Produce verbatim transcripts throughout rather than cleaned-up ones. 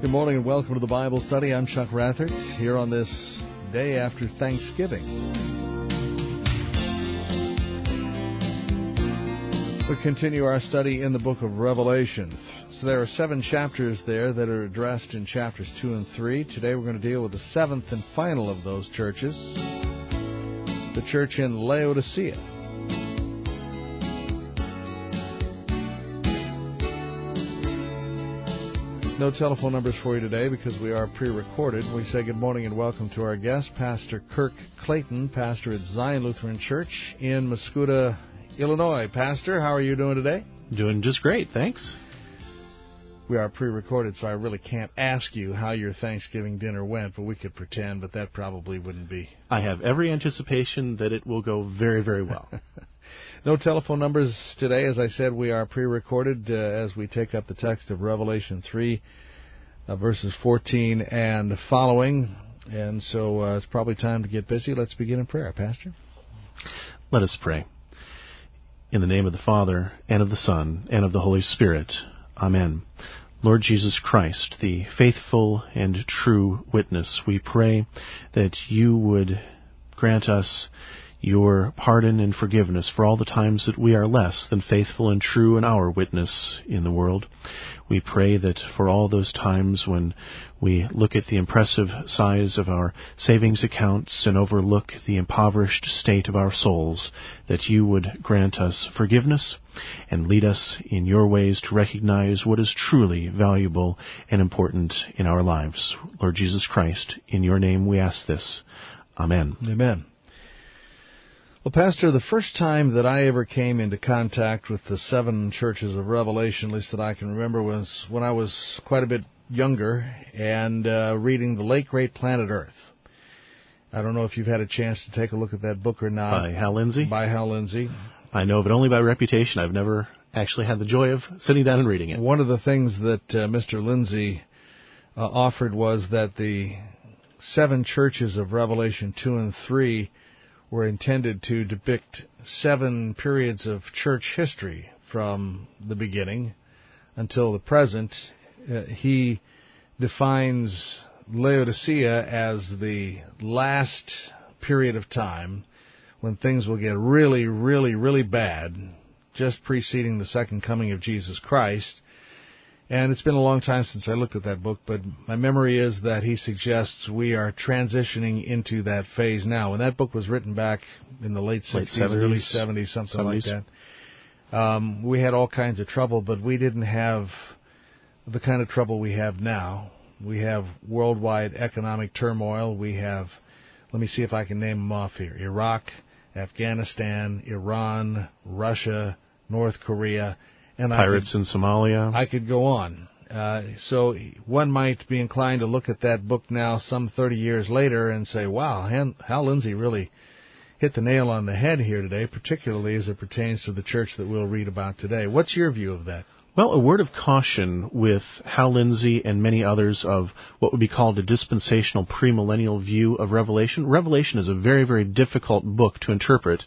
Good morning and welcome to the Bible Study. I'm Chuck Rathert, here on this day after Thanksgiving. We continue our study in the book of Revelation. So there are seven chapters there that are addressed in chapters two and three. Today we're going to deal with the seventh and final of those churches, the church in Laodicea. No telephone numbers for you today because we are pre-recorded. We say good morning and welcome to our guest, Pastor Kirk Clayton, pastor at Zion Lutheran Church in Mascoutah, Illinois. Pastor, how are you doing today? Doing just great, thanks. We are pre-recorded, so I really can't ask you how your Thanksgiving dinner went, but we could pretend, but that probably wouldn't be. I have every anticipation that it will go very, very well. No telephone numbers today. As I said, we are pre-recorded uh, as we take up the text of Revelation three, uh, verses fourteen and following. And so uh, it's probably time to get busy. Let's begin in prayer, Pastor. Let us pray. In the name of the Father, and of the Son, and of the Holy Spirit. Amen. Lord Jesus Christ, the faithful and true witness, we pray that you would grant us your pardon and forgiveness for all the times that we are less than faithful and true in our witness in the world. We pray that for all those times when we look at the impressive size of our savings accounts and overlook the impoverished state of our souls, that you would grant us forgiveness and lead us in your ways to recognize what is truly valuable and important in our lives. Lord Jesus Christ, in your name we ask this. Amen. Amen. Well, Pastor, the first time that I ever came into contact with the seven churches of Revelation, at least that I can remember, was when I was quite a bit younger and uh, reading The Late Great Planet Earth. I don't know if you've had a chance to take a look at that book or not. By Hal Lindsey? By Hal Lindsey. I know of it only by reputation. I've never actually had the joy of sitting down and reading it. One of the things that uh, Mister Lindsey uh, offered was that the seven churches of Revelation two and three were intended to depict seven periods of church history from the beginning until the present. Uh, he defines Laodicea as the last period of time when things will get really, really, really bad, just preceding the second coming of Jesus Christ. And it's been a long time since I looked at that book, but my memory is that he suggests we are transitioning into that phase now. When that book was written back in the late sixties, early seventies, something seventies. Like that, um, we had all kinds of trouble, but we didn't have the kind of trouble we have now. We have worldwide economic turmoil. We have, let me see if I can name them off here, Iraq, Afghanistan, Iran, Russia, North Korea, and Pirates could, in Somalia. I could go on. Uh, so one might be inclined to look at that book now some thirty years later and say, wow, Hal Lindsey really hit the nail on the head here today, particularly as it pertains to the church that we'll read about today. What's your view of that? Well, a word of caution with Hal Lindsey and many others of what would be called a dispensational premillennial view of Revelation. Revelation is a very, very difficult book to interpret.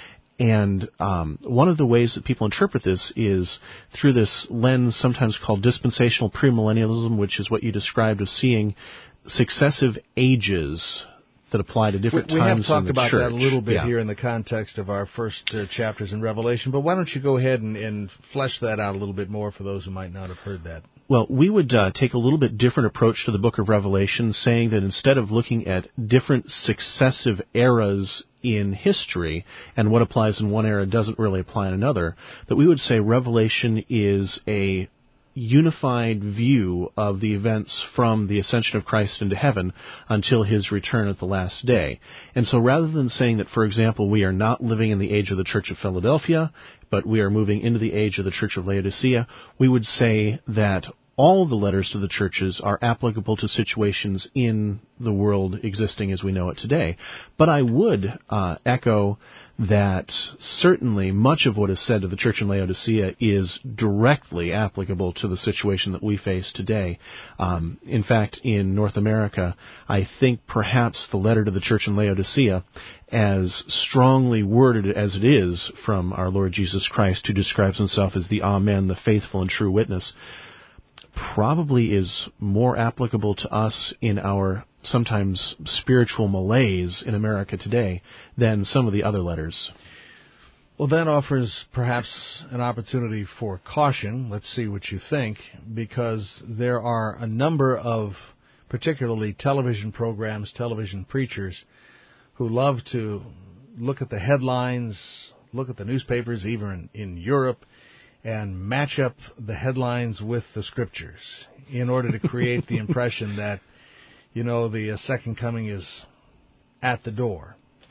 And um, one of the ways that people interpret this is through this lens sometimes called dispensational premillennialism, which is what you described as seeing successive ages that apply to different we, times we have talked in the about church. that a little bit yeah. here in the context of our first uh, chapters in Revelation, but why don't you go ahead and, and flesh that out a little bit more for those who might not have heard that. Well, we would uh, take a little bit different approach to the book of Revelation, saying that instead of looking at different successive eras in history, and what applies in one era doesn't really apply in another, that we would say Revelation is a unified view of the events from the ascension of Christ into heaven until his return at the last day. And so rather than saying that, for example, we are not living in the age of the Church of Philadelphia, but we are moving into the age of the Church of Laodicea, we would say that all the letters to the churches are applicable to situations in the world existing as we know it today. But I would uh, echo that certainly much of what is said to the church in Laodicea is directly applicable to the situation that we face today. Um, in fact, in North America, I think perhaps the letter to the church in Laodicea, as strongly worded as it is from our Lord Jesus Christ, who describes himself as the Amen, the faithful and true witness, probably is more applicable to us in our sometimes spiritual malaise in America today than some of the other letters. Well, that offers perhaps an opportunity for caution. Let's see what you think, because there are a number of particularly television programs, television preachers, who love to look at the headlines, look at the newspapers, even in, in Europe, and match up the headlines with the Scriptures in order to create the impression that, you know, the uh, second coming is at the door.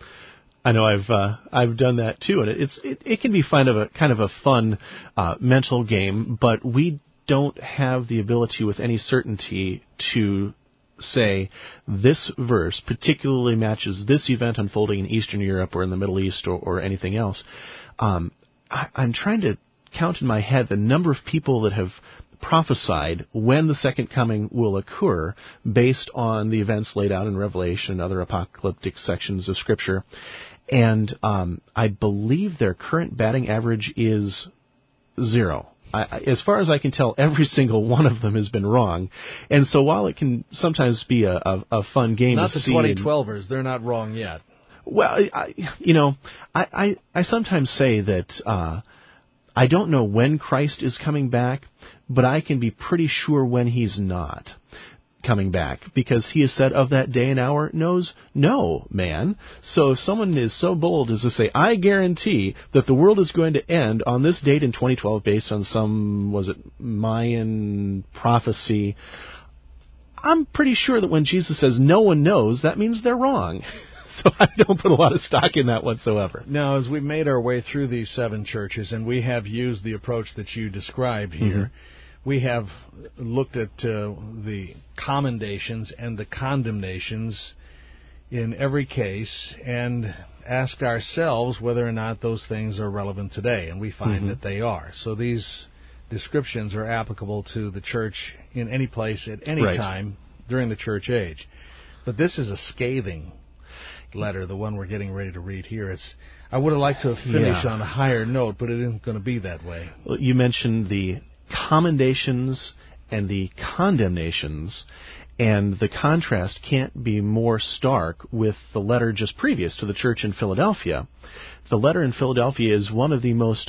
I know I've uh, I've done that too, and it's it, it can be kind of a kind of a fun uh, mental game, but we don't have the ability with any certainty to say this verse particularly matches this event unfolding in Eastern Europe or in the Middle East or, or anything else. Um, I, I'm trying to count in my head the number of people that have prophesied when the second coming will occur based on the events laid out in Revelation and other apocalyptic sections of Scripture. And um, I believe their current batting average is zero. I, as far as I can tell, every single one of them has been wrong. And so while it can sometimes be a, a, a fun game not to the see... Not the twenty twelvers. They're not wrong yet. Well, I, you know, I, I, I sometimes say that uh, I don't know when Christ is coming back, but I can be pretty sure when he's not coming back, because he has said of that day and hour knows no man. So if someone is so bold as to say, I guarantee that the world is going to end on this date in twenty twelve based on some, was it Mayan prophecy, I'm pretty sure that when Jesus says no one knows, that means they're wrong. So I don't put a lot of stock in that whatsoever. Now, as we've made our way through these seven churches, and we have used the approach that you described here, mm-hmm. we have looked at uh, the commendations and the condemnations in every case and asked ourselves whether or not those things are relevant today, and we find mm-hmm. that they are. So these descriptions are applicable to the church in any place at any right. time during the church age. But this is a scathing letter, the one we're getting ready to read here. It's I would have liked to have finished yeah. on a higher note, but it isn't going to be that way. Well, you mentioned the commendations and the condemnations, and the contrast can't be more stark with the letter just previous to the church in Philadelphia. The letter in Philadelphia is one of the most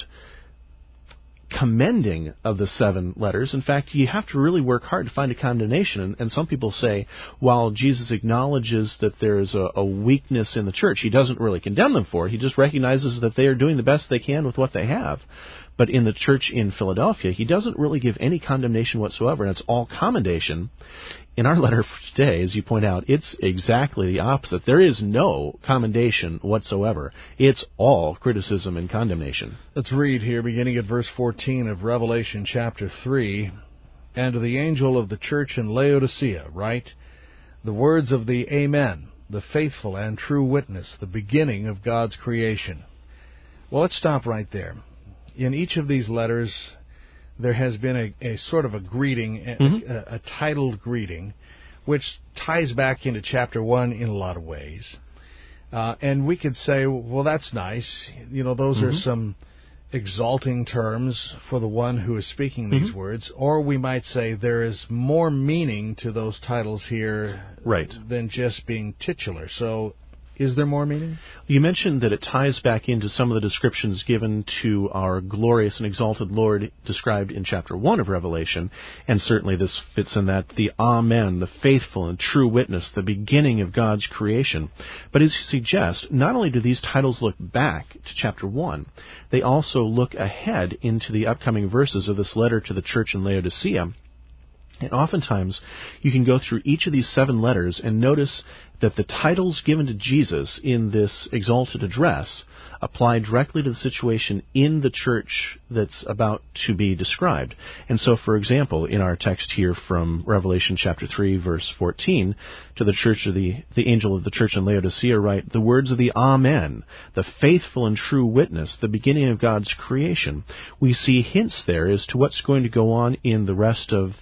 commending of the seven letters. In fact, you have to really work hard to find a condemnation. And, and some people say, while Jesus acknowledges that there's a, a weakness in the church, he doesn't really condemn them for it. He just recognizes that they are doing the best they can with what they have. But in the church in Philadelphia, he doesn't really give any condemnation whatsoever, and it's all commendation. In our letter for today, as you point out, it's exactly the opposite. There is no commendation whatsoever. It's all criticism and condemnation. Let's read here, beginning at verse fourteen of Revelation chapter three. And to the angel of the church in Laodicea write, the words of the Amen, the faithful and true witness, the beginning of God's creation. Well, let's stop right there. In each of these letters, there has been a, a sort of a greeting, mm-hmm. a, a titled greeting, which ties back into chapter one in a lot of ways. Uh, and we could say, well, that's nice. You know, those mm-hmm. are some exalting terms for the one who is speaking these mm-hmm. words. Or we might say there is more meaning to those titles here right. than just being titular. So is there more meaning? You mentioned that it ties back into some of the descriptions given to our glorious and exalted Lord described in chapter one of Revelation, and certainly this fits in that, the Amen, the faithful and true witness, the beginning of God's creation. But as you suggest, not only do these titles look back to chapter one, they also look ahead into the upcoming verses of this letter to the church in Laodicea. And oftentimes, you can go through each of these seven letters and notice that the titles given to Jesus in this exalted address apply directly to the situation in the church that's about to be described. And so, for example, in our text here from Revelation chapter three, verse fourteen, to the church of the, the angel of the church in Laodicea write, the words of the Amen, the faithful and true witness, the beginning of God's creation. We see hints there as to what's going to go on in the rest of the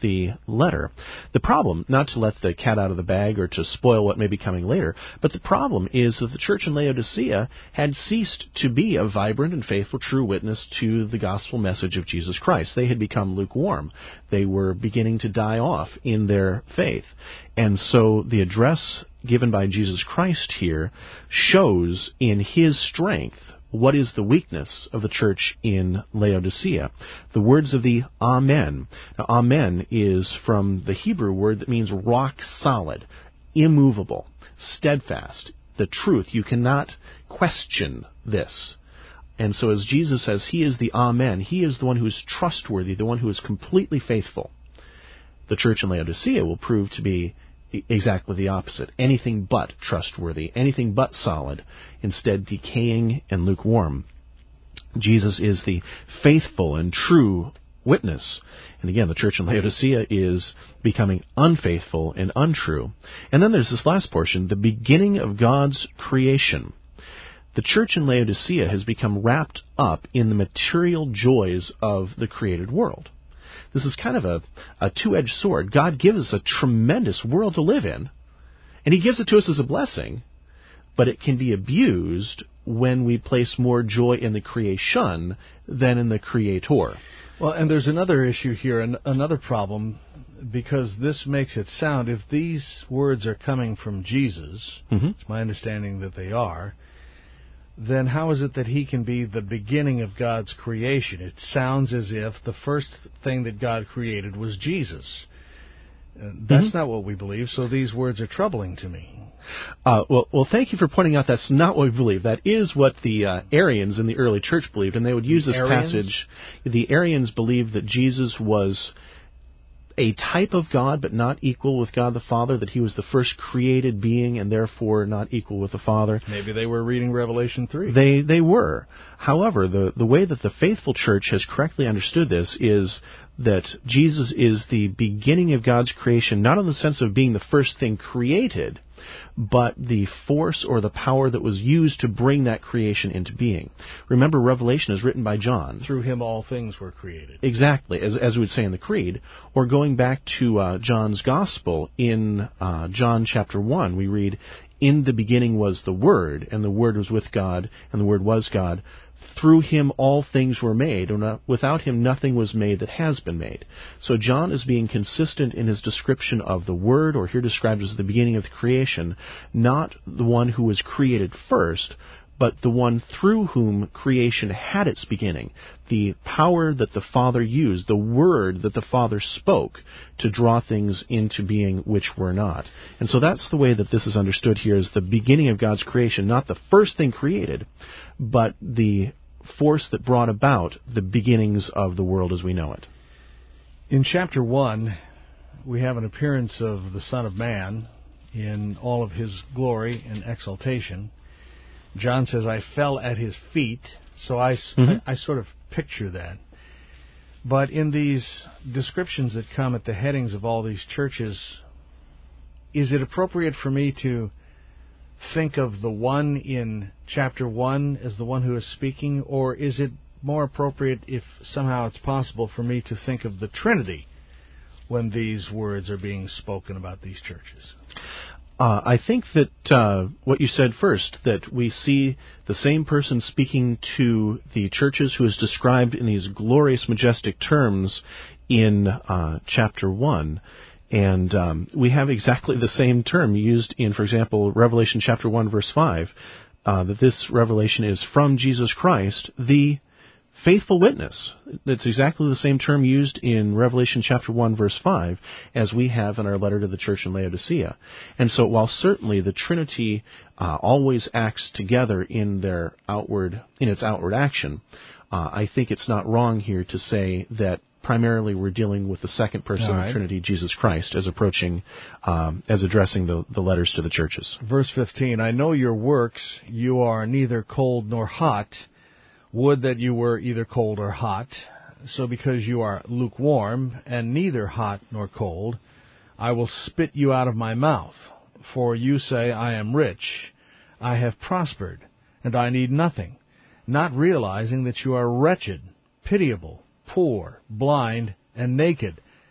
letter. The problem, not to let the cat out of the bag or to spoil what may be coming later, but the problem is that the church in Laodicea had ceased to be a vibrant and faithful true witness to the gospel message of Jesus Christ. They had become lukewarm. They were beginning to die off in their faith. And so the address given by Jesus Christ here shows in his strength what is the weakness of the church in Laodicea. The words of the Amen. Now, Amen is from the Hebrew word that means rock solid, immovable, steadfast, the truth. You cannot question this. And so as Jesus says, he is the Amen. He is the one who is trustworthy, the one who is completely faithful. The church in Laodicea will prove to be exactly the opposite. Anything but trustworthy, anything but solid, instead decaying and lukewarm. Jesus is the faithful and true witness. And again, the church in Laodicea is becoming unfaithful and untrue. And then there's this last portion, the beginning of God's creation. The church in Laodicea has become wrapped up in the material joys of the created world. This is kind of a, a two-edged sword. God gives us a tremendous world to live in, and he gives it to us as a blessing, but it can be abused when we place more joy in the creation than in the Creator. Well, and there's another issue here, and another problem, because this makes it sound, if these words are coming from Jesus, mm-hmm. it's my understanding that they are, then how is it that he can be the beginning of God's creation? It sounds as if the first thing that God created was Jesus. Uh, that's mm-hmm. not what we believe, so these words are troubling to me. Uh, well, well, thank you for pointing out that's not what we believe. That is what the uh, Arians in the early church believed, and they would use this Arians? passage. The Arians believed that Jesus was a type of God, but not equal with God the Father, that he was the first created being and therefore not equal with the Father. Maybe they were reading Revelation three. They they were. However, the, the way that the faithful church has correctly understood this is that Jesus is the beginning of God's creation, not in the sense of being the first thing created, but the force or the power that was used to bring that creation into being. Remember, Revelation is written by John. Through him all things were created. Exactly, as as we would say in the Creed. Or going back to uh, John's Gospel, in uh, John chapter one, we read, "In the beginning was the Word, and the Word was with God, and the Word was God. Through him all things were made, and without him nothing was made that has been made." So John is being consistent in his description of the Word, or here described as the beginning of the creation, not the one who was created first, but the one through whom creation had its beginning, the power that the Father used, the word that the Father spoke to draw things into being which were not. And so that's the way that this is understood here, as the beginning of God's creation, not the first thing created, but the force that brought about the beginnings of the world as we know it. In chapter one, we have an appearance of the Son of Man in all of his glory and exaltation. John says, "I fell at his feet," so I, mm-hmm. I, I sort of picture that. But in these descriptions that come at the headings of all these churches, is it appropriate for me to think of the one in chapter one as the one who is speaking, or is it more appropriate, if somehow it's possible, for me to think of the Trinity when these words are being spoken about these churches? Uh, I think that uh, what you said first, that we see the same person speaking to the churches who is described in these glorious, majestic terms in uh, chapter one. And um, we have exactly the same term used in, for example, Revelation chapter one, verse five, uh, that this revelation is from Jesus Christ, the faithful witness. It's exactly the same term used in Revelation chapter one, verse five, as we have in our letter to the church in Laodicea. And so while certainly the Trinity uh, always acts together in their outward, in its outward action, uh, I think it's not wrong here to say that primarily we're dealing with the second person right. of the Trinity, Jesus Christ, as approaching, um, as addressing the, the letters to the churches. Verse fifteen, "I know your works, you are neither cold nor hot. Would that you were either cold or hot. So because you are lukewarm, and neither hot nor cold, I will spit you out of my mouth. For you say, I am rich, I have prospered, and I need nothing, not realizing that you are wretched, pitiable, poor, blind, and naked.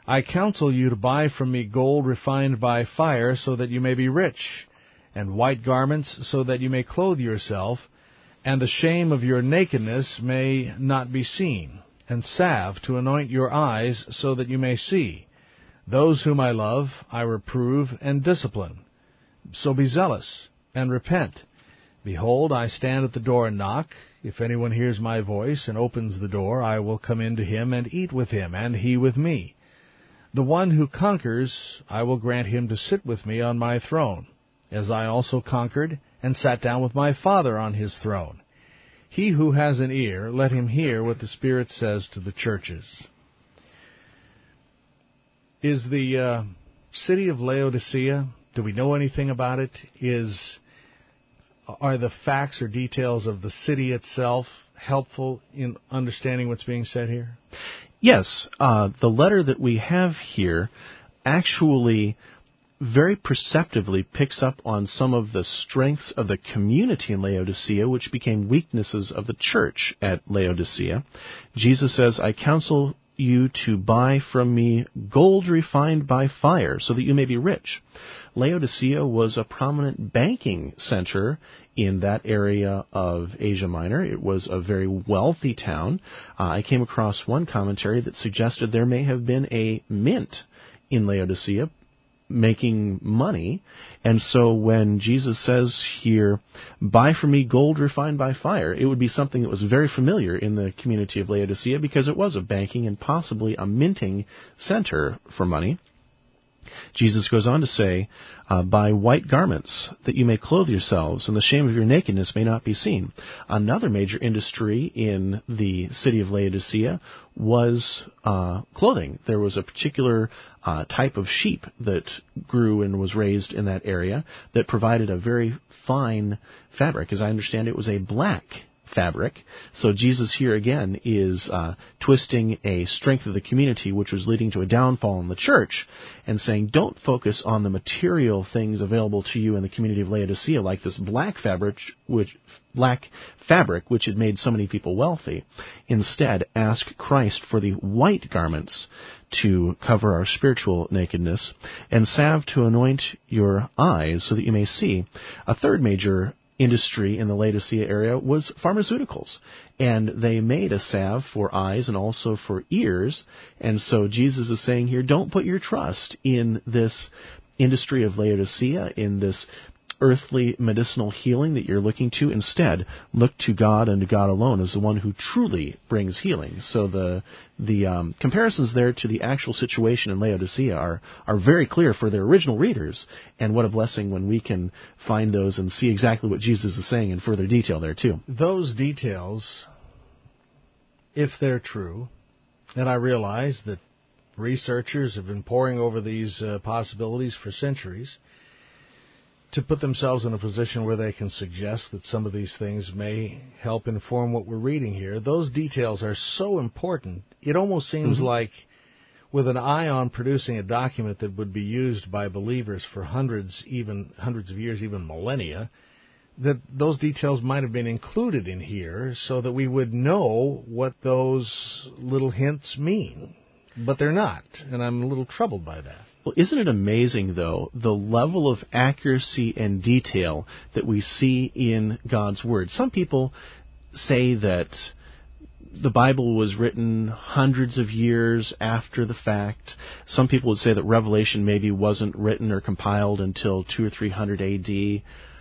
I counsel you to buy from me gold refined by fire, so that you may be rich, and white garments, so that you may clothe yourself, and the shame of your nakedness may not be seen, and salve to anoint your eyes, so that you may see. Those whom I love I reprove and discipline. So be zealous, and repent. Behold, I stand at the door and knock. If anyone hears my voice and opens the door, I will come in to him and eat with him, and he with me. The one who conquers, I will grant him to sit with me on my throne, as I also conquered and sat down with my Father on his throne. He who has an ear, let him hear what the Spirit says to the churches. Is the uh, city of Laodicea, do we know anything about it? Is Are the facts or details of the city itself helpful in understanding what's being said here? Yes. Uh, the letter that we have here actually very perceptively picks up on some of the strengths of the community in Laodicea, which became weaknesses of the church at Laodicea. Jesus says, I counsel you to buy from me gold refined by fire, so that you may be rich. Laodicea was a prominent banking center in that area of Asia Minor. It was a very wealthy town. Uh, I came across one commentary that suggested there may have been a mint in Laodicea making money. And so when Jesus says here, buy from me gold refined by fire, it would be something that was very familiar in the community of Laodicea, because it was a banking and possibly a minting center for money. Jesus goes on to say, uh, buy white garments, that you may clothe yourselves, and the shame of your nakedness may not be seen. Another major industry in the city of Laodicea was uh, clothing. There was a particular uh, type of sheep that grew and was raised in that area that provided a very fine fabric. As I understand it, it was a black fabric. So Jesus here again is uh, twisting a strength of the community which was leading to a downfall in the church, and saying don't focus on the material things available to you in the community of Laodicea, like this black fabric which black fabric which had made so many people wealthy. Instead, ask Christ for the white garments to cover our spiritual nakedness, and salve to anoint your eyes so that you may see. A third major industry in the Laodicea area was pharmaceuticals, and they made a salve for eyes and also for ears. And so Jesus is saying here, don't put your trust in this industry of Laodicea, in this earthly medicinal healing that you're looking to. Instead, look to God and to God alone as the one who truly brings healing. So the the um, comparisons there to the actual situation in Laodicea are, are very clear for their original readers, and what a blessing when we can find those and see exactly what Jesus is saying in further detail there too. Those details, if they're true, and I realize that researchers have been poring over these uh, possibilities for centuries, to put themselves in a position where they can suggest that some of these things may help inform what we're reading here. Those details are so important. It almost seems mm-hmm. like, with an eye on producing a document that would be used by believers for hundreds, even hundreds of years, even millennia, that those details might have been included in here so that we would know what those little hints mean. But they're not, and I'm a little troubled by that. Well, isn't it amazing, though, the level of accuracy and detail that we see in God's Word? Some people say that the Bible was written hundreds of years after the fact. Some people would say that Revelation maybe wasn't written or compiled until two or three hundred A D.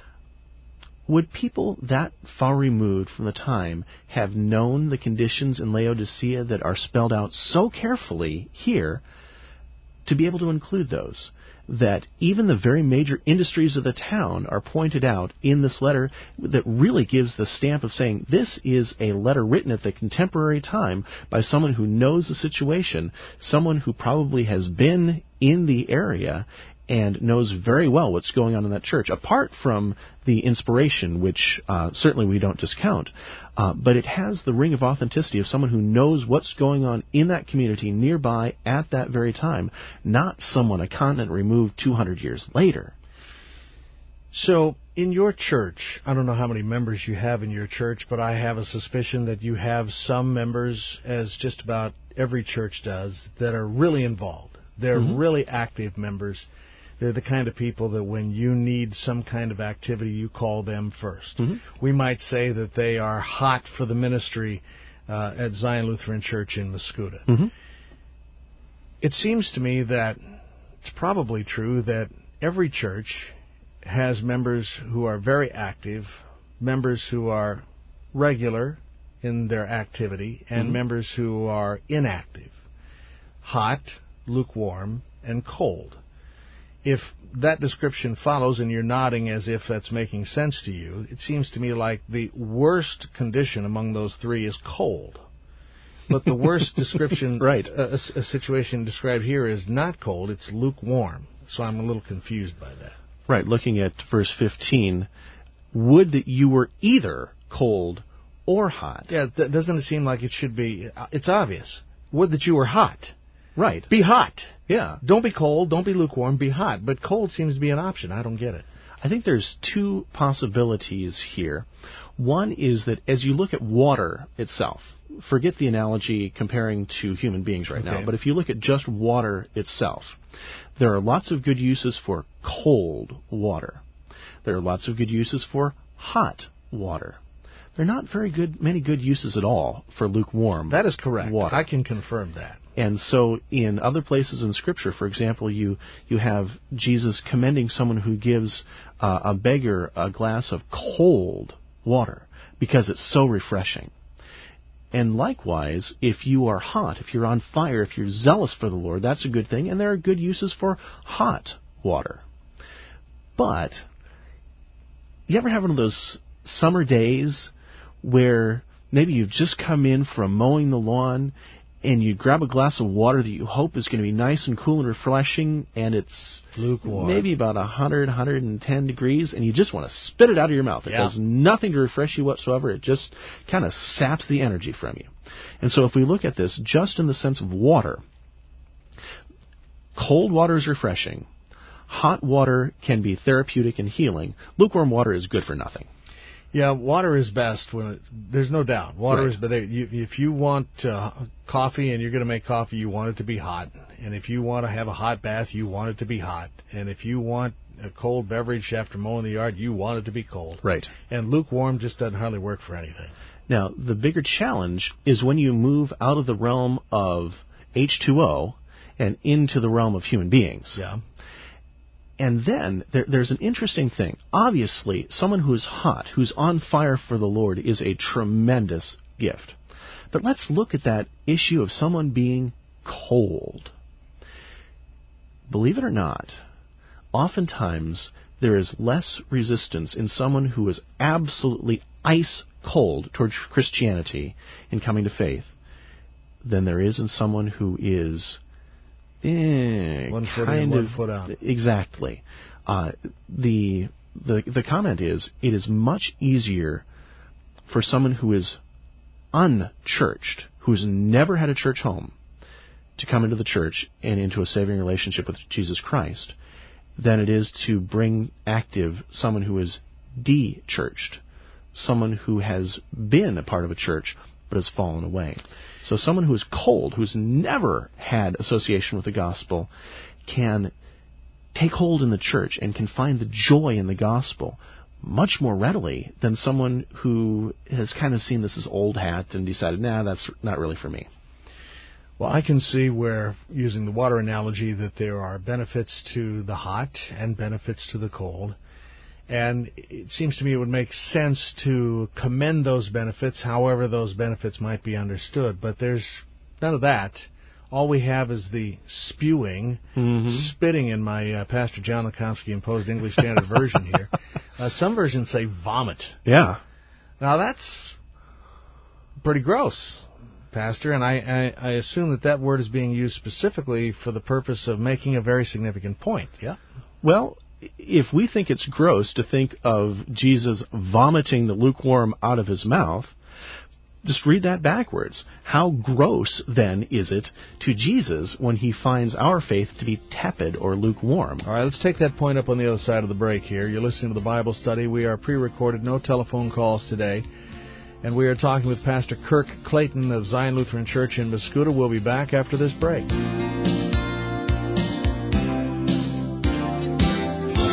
Would people that far removed from the time have known the conditions in Laodicea that are spelled out so carefully here, to be able to include those? That even the very major industries of the town are pointed out in this letter, that really gives the stamp of saying this is a letter written at the contemporary time by someone who knows the situation, someone who probably has been in the area and knows very well what's going on in that church, apart from the inspiration, which uh, certainly we don't discount. Uh, but it has the ring of authenticity of someone who knows what's going on in that community nearby at that very time, not someone a continent removed two hundred years later. So, in your church, I don't know how many members you have in your church, but I have a suspicion that you have some members, as just about every church does, that are really involved. They're Mm-hmm. really active members. They're the kind of people that when you need some kind of activity, you call them first. Mm-hmm. We might say that they are hot for the ministry uh, at Zion Lutheran Church in Mascoutah. Mm-hmm. It seems to me that it's probably true that every church has members who are very active, members who are regular in their activity, and Mm-hmm. members who are inactive, hot, lukewarm, and cold. If that description follows, and you're nodding as if that's making sense to you, it seems to me like the worst condition among those three is cold. But the worst description, right. a, a situation described here is not cold, it's lukewarm. So I'm a little confused by that. Right, looking at verse fifteen, would that you were either cold or hot. Yeah, th- doesn't it seem like it should be? It's obvious. Would that you were hot. Right. Be hot. Yeah. Don't be cold, don't be lukewarm, be hot. But cold seems to be an option. I don't get it. I think there's two possibilities here. One is that as you look at water itself, forget the analogy comparing to human beings right Okay. now, but if you look at just water itself, there are lots of good uses for cold water. There are lots of good uses for hot water. There are not very good, many good uses at all for lukewarm That is correct. water. I can confirm that. And so in other places in Scripture, for example, you, you have Jesus commending someone who gives uh, a beggar a glass of cold water because it's so refreshing. And likewise, if you are hot, if you're on fire, if you're zealous for the Lord, that's a good thing, and there are good uses for hot water. But you ever have one of those summer days where maybe you've just come in from mowing the lawn and you grab a glass of water that you hope is going to be nice and cool and refreshing, and it's Lukewarm. maybe about one hundred, one hundred ten degrees, and you just want to spit it out of your mouth. It Yeah. does nothing to refresh you whatsoever. It just kind of saps the energy from you. And so if we look at this just in the sense of water, cold water is refreshing. Hot water can be therapeutic and healing. Lukewarm water is good for nothing. Yeah, water is best when it, there's no doubt. Water Right. is better. You, if you want uh, coffee and you're going to make coffee, you want it to be hot. And if you want to have a hot bath, you want it to be hot. And if you want a cold beverage after mowing the yard, you want it to be cold. Right. And lukewarm just doesn't hardly work for anything. Now, the bigger challenge is when you move out of the realm of H two O and into the realm of human beings. Yeah. And then there, there's an interesting thing. Obviously, someone who's hot, who's on fire for the Lord, is a tremendous gift. But let's look at that issue of someone being cold. Believe it or not, oftentimes there is less resistance in someone who is absolutely ice cold towards Christianity in coming to faith than there is in someone who is Eh, One foot kind in, one of, foot out. Exactly. Uh, the the the comment is it is much easier for someone who is unchurched, who's never had a church home, to come into the church and into a saving relationship with Jesus Christ, than it is to bring active someone who is de-churched, someone who has been a part of a church but has fallen away. So someone who is cold, who's never had association with the gospel, can take hold in the church and can find the joy in the gospel much more readily than someone who has kind of seen this as old hat and decided, nah, that's not really for me. Well, I can see where, using the water analogy, that there are benefits to the hot and benefits to the cold. And it seems to me it would make sense to commend those benefits, however those benefits might be understood. But there's none of that. All we have is the spewing, Mm-hmm. spitting in my uh, Pastor John Lekomsky imposed English Standard Version here. Uh, some versions say vomit. Yeah. Now that's pretty gross, Pastor, and I, I, I assume that that word is being used specifically for the purpose of making a very significant point, yeah? Well, if we think it's gross to think of Jesus vomiting the lukewarm out of his mouth, just read that backwards. How gross, then, is it to Jesus when he finds our faith to be tepid or lukewarm? All right, let's take that point up on the other side of the break here. You're listening to the Bible Study. We are pre-recorded, no telephone calls today. And we are talking with Pastor Kirk Clayton of Zion Lutheran Church in Mascoutah. We'll be back after this break.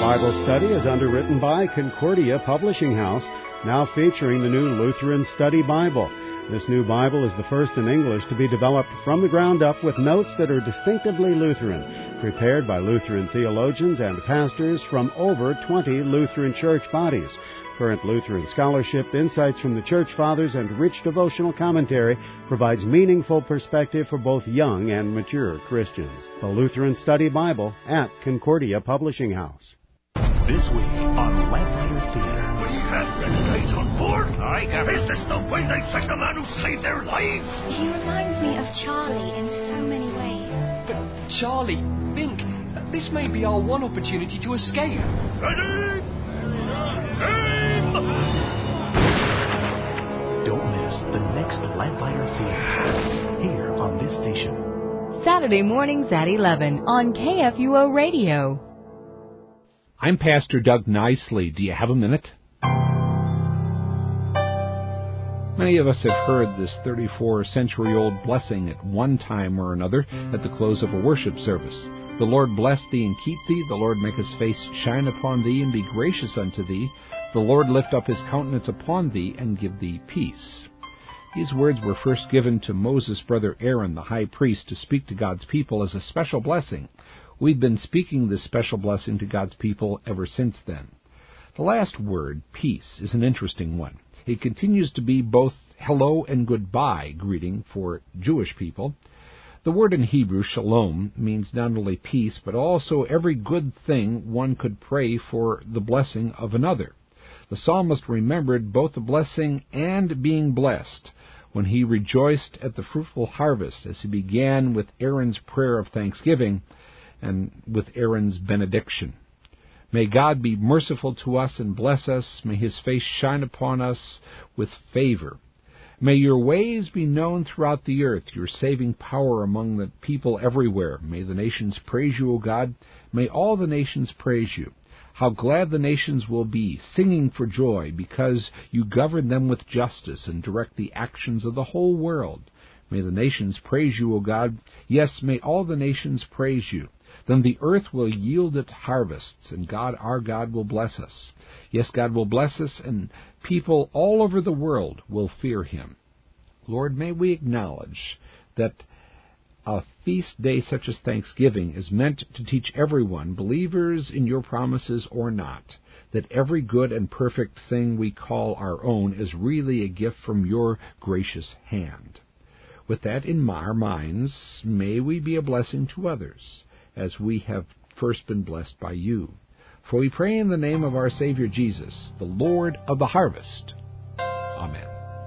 Bible study is underwritten by Concordia Publishing House, now featuring the new Lutheran Study Bible. This new Bible is the first in English to be developed from the ground up with notes that are distinctively Lutheran, prepared by Lutheran theologians and pastors from over twenty Lutheran church bodies. Current Lutheran scholarship, insights from the Church Fathers, and rich devotional commentary provides meaningful perspective for both young and mature Christians. The Lutheran Study Bible at Concordia Publishing House. This week on Lamplighter Theater. We have renegades on board? Aye, Captain. Is this the way they treat the man who saved their lives? He reminds me of Charlie in so many ways. But, Charlie, think. This may be our one opportunity to escape. Ready? Aim! Don't miss the next Lamplighter Theater here on this station. Saturday mornings at eleven on K F U O Radio. I'm Pastor Doug Nicely. Do you have a minute? Many of us have heard this thirty-four century old blessing at one time or another at the close of a worship service. The Lord bless thee and keep thee. The Lord make his face shine upon thee and be gracious unto thee. The Lord lift up his countenance upon thee and give thee peace. These words were first given to Moses' brother Aaron, the high priest, to speak to God's people as a special blessing. We've been speaking this special blessing to God's people ever since then. The last word, peace, is an interesting one. It continues to be both hello and goodbye greeting for Jewish people. The word in Hebrew, shalom, means not only peace, but also every good thing one could pray for the blessing of another. The psalmist remembered both the blessing and being blessed when he rejoiced at the fruitful harvest, as he began with Aaron's prayer of thanksgiving and with Aaron's benediction. May God be merciful to us and bless us. May his face shine upon us with favor. May your ways be known throughout the earth, your saving power among the people everywhere. May the nations praise you, O God. May all the nations praise you. How glad the nations will be, singing for joy, because you govern them with justice and direct the actions of the whole world. May the nations praise you, O God. Yes, may all the nations praise you. Then the earth will yield its harvests, and God, our God, will bless us. Yes, God will bless us, and people all over the world will fear him. Lord, may we acknowledge that a feast day such as Thanksgiving is meant to teach everyone, believers in your promises or not, that every good and perfect thing we call our own is really a gift from your gracious hand. With that in our minds, may we be a blessing to others, as we have first been blessed by you. For we pray in the name of our Savior Jesus, the Lord of the harvest. Amen.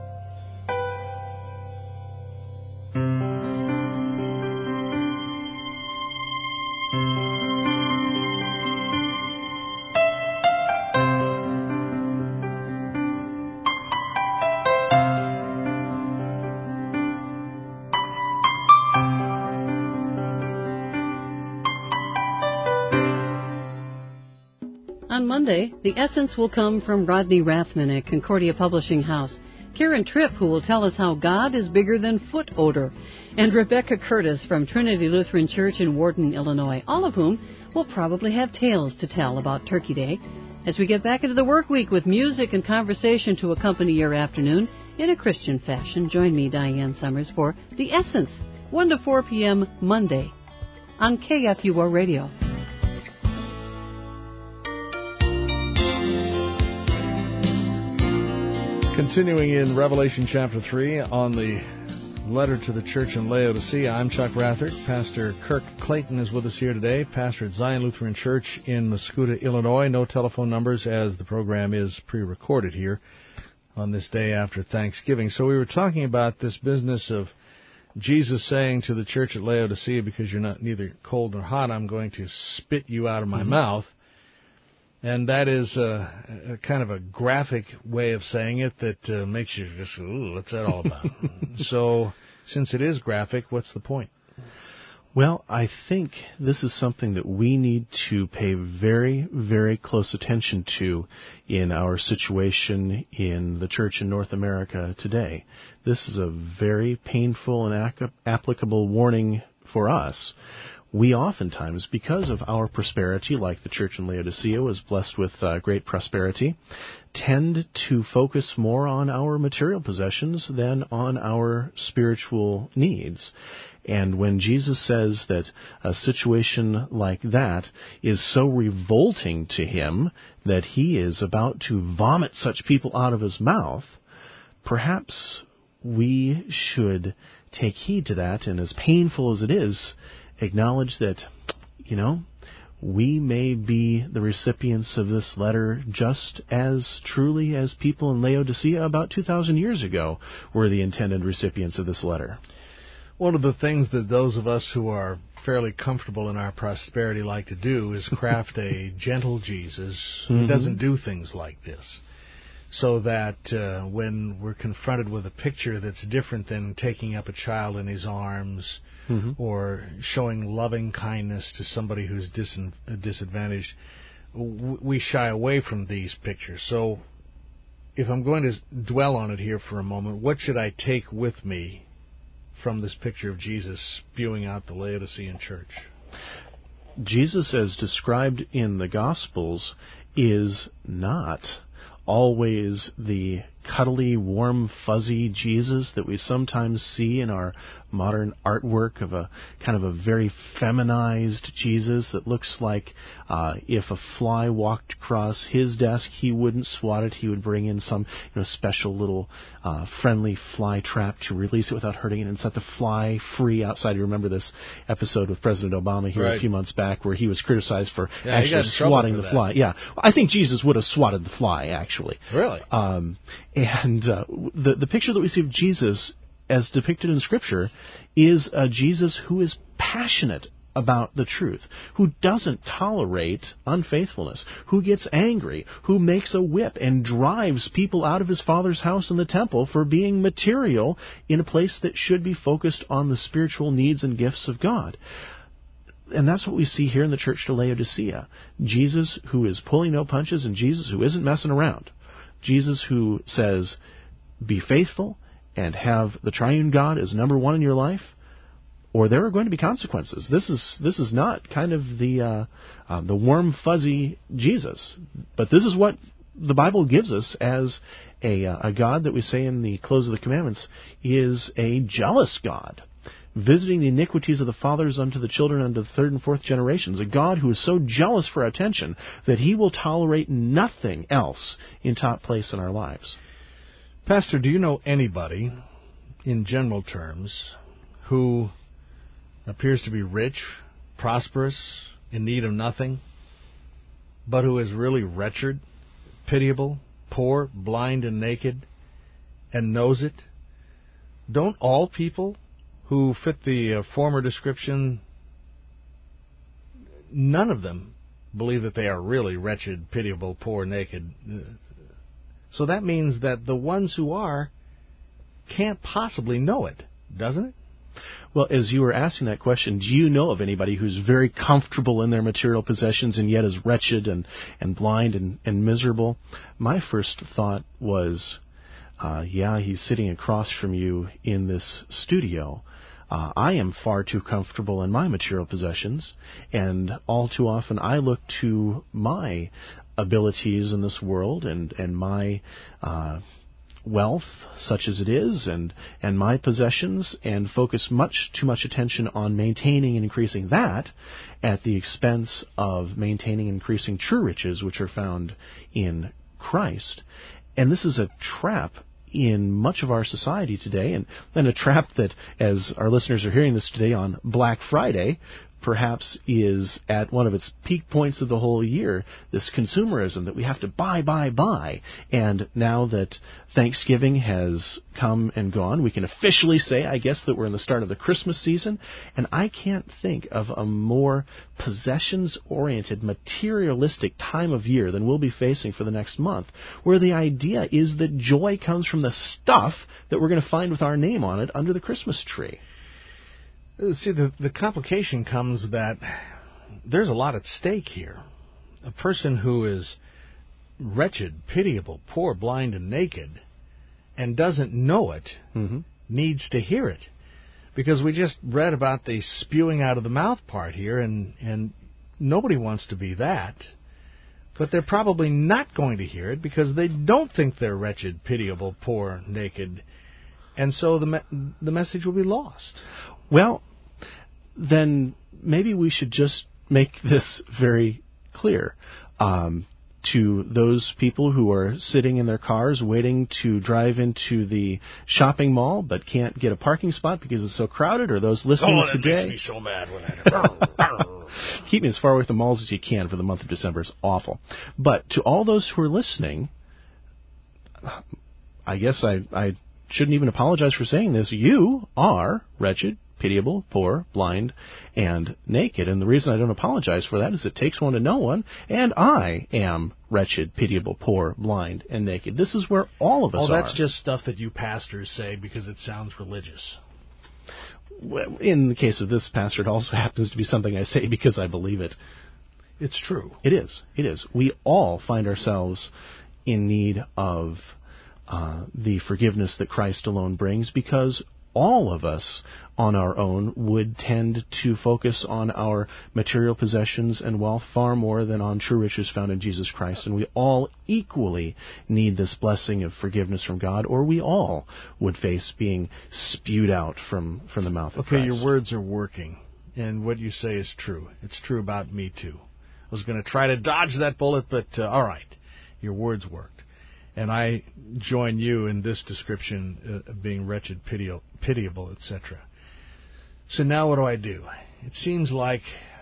On Monday, the essence will come from Rodney Rathman at Concordia Publishing House, Karen Tripp, who will tell us how God is bigger than foot odor, and Rebecca Curtis from Trinity Lutheran Church in Wharton, Illinois, all of whom will probably have tales to tell about Turkey Day. As we get back into the work week with music and conversation to accompany your afternoon in a Christian fashion, join me, Diane Summers, for The Essence, one to four p.m. Monday on K F U O Radio. Continuing in Revelation chapter three on the letter to the church in Laodicea, I'm Chuck Rathert. Pastor Kirk Clayton is with us here today, pastor at Zion Lutheran Church in Mascoutah, Illinois. No telephone numbers as the program is pre-recorded here on this day after Thanksgiving. So we were talking about this business of Jesus saying to the church at Laodicea, because you're not neither cold nor hot, I'm going to spit you out of my mm-hmm. mouth. And that is a, a kind of a graphic way of saying it that uh, makes you just, ooh, what's that all about? So, since it is graphic, what's the point? Well, I think this is something that we need to pay very, very close attention to in our situation in the church in North America today. This is a very painful and ac- applicable warning for us. we oftentimes, because of our prosperity, like the church in Laodicea was blessed with uh, great prosperity, tend to focus more on our material possessions than on our spiritual needs. And when Jesus says that a situation like that is so revolting to him that he is about to vomit such people out of his mouth, perhaps we should take heed to that, and as painful as it is, acknowledge that, you know, we may be the recipients of this letter just as truly as people in Laodicea about two thousand years ago were the intended recipients of this letter. One of the things that those of us who are fairly comfortable in our prosperity like to do is craft a gentle Jesus who mm-hmm. doesn't do things like this. So that uh, when we're confronted with a picture that's different than taking up a child in his arms mm-hmm. or showing loving kindness to somebody who's dis- disadvantaged, w- we shy away from these pictures. So if I'm going to dwell on it here for a moment, what should I take with me from this picture of Jesus spewing out the Laodicean church? Jesus, as described in the Gospels, is not always the cuddly, warm, fuzzy Jesus that we sometimes see in our modern artwork of a kind of a very feminized Jesus that looks like uh, if a fly walked across his desk, he wouldn't swat it. He would bring in some you know, special little uh, friendly fly trap to release it without hurting it and set the fly free outside. You remember this episode with President Obama here right. a few months back where he was criticized for yeah, actually swatting the that. fly. Yeah, I think Jesus would have swatted the fly, actually. Really? Um, and uh, the the picture that we see of Jesus, as depicted in Scripture, is a Jesus who is passionate about the truth, who doesn't tolerate unfaithfulness, who gets angry, who makes a whip and drives people out of his Father's house in the temple for being material in a place that should be focused on the spiritual needs and gifts of God. And that's what we see here in the church to Laodicea. Jesus who is pulling no punches and Jesus who isn't messing around. Jesus who says, be faithful and have the triune God as number one in your life, or there are going to be consequences. This is this is not kind of the uh, uh, the warm, fuzzy Jesus, but this is what the Bible gives us as a, uh, a God that we say in the close of the commandments is a jealous God, visiting the iniquities of the fathers unto the children unto the third and fourth generations, a God who is so jealous for attention that he will tolerate nothing else in top place in our lives. Pastor, do you know anybody, in general terms, who appears to be rich, prosperous, in need of nothing, but who is really wretched, pitiable, poor, blind, and naked, and knows it? Don't all people who fit the uh, former description, none of them believe that they are really wretched, pitiable, poor, naked? So that means that the ones who are can't possibly know it, doesn't it? Well, as you were asking that question, do you know of anybody who's very comfortable in their material possessions and yet is wretched and, and blind and, and miserable? My first thought was, uh, yeah, he's sitting across from you in this studio. Uh, I am far too comfortable in my material possessions, and all too often I look to my abilities in this world and, and my uh, wealth, such as it is, and, and my possessions, and focus much too much attention on maintaining and increasing that at the expense of maintaining and increasing true riches, which are found in Christ. And this is a trap in much of our society today, and, and a trap that, as our listeners are hearing this today on Black Friday, perhaps is at one of its peak points of the whole year, this consumerism that we have to buy, buy, buy. And now that Thanksgiving has come and gone, we can officially say, I guess, that we're in the start of the Christmas season. And I can't think of a more possessions-oriented, materialistic time of year than we'll be facing for the next month, where the idea is that joy comes from the stuff that we're going to find with our name on it under the Christmas tree. See, the, the complication comes that there's a lot at stake here. A person who is wretched, pitiable, poor, blind, and naked, and doesn't know it, mm-hmm. needs to hear it. Because we just read about the spewing out of the mouth part here, and, and nobody wants to be that. But they're probably not going to hear it because they don't think they're wretched, pitiable, poor, naked. And so the me- the message will be lost. Well, then maybe we should just make this very clear. Um, to those people who are sitting in their cars waiting to drive into the shopping mall but can't get a parking spot because it's so crowded, or those listening oh, that today. Makes me so mad when that Keep me as far away from malls as you can for the month of December. It's awful. But to all those who are listening, I guess I, I shouldn't even apologize for saying this. You are wretched, pitiable, poor, blind, and naked. And the reason I don't apologize for that is it takes one to know one, and I am wretched, pitiable, poor, blind, and naked. This is where all of us are. are. Oh, that's just stuff that you pastors say because it sounds religious. Well, in the case of this pastor, it also happens to be something I say because I believe it. It's true. It is. It is. We all find ourselves in need of uh, the forgiveness that Christ alone brings, because all of us on our own would tend to focus on our material possessions and wealth far more than on true riches found in Jesus Christ. And we all equally need this blessing of forgiveness from God, or we all would face being spewed out from, from the mouth of okay, Christ. Okay, your words are working, and what you say is true. It's true about me, too. I was going to try to dodge that bullet, but uh, all right, your words worked. And I join you in this description uh, of being wretched, pitiable, pitiable, et cetera. So now what do I do? It seems like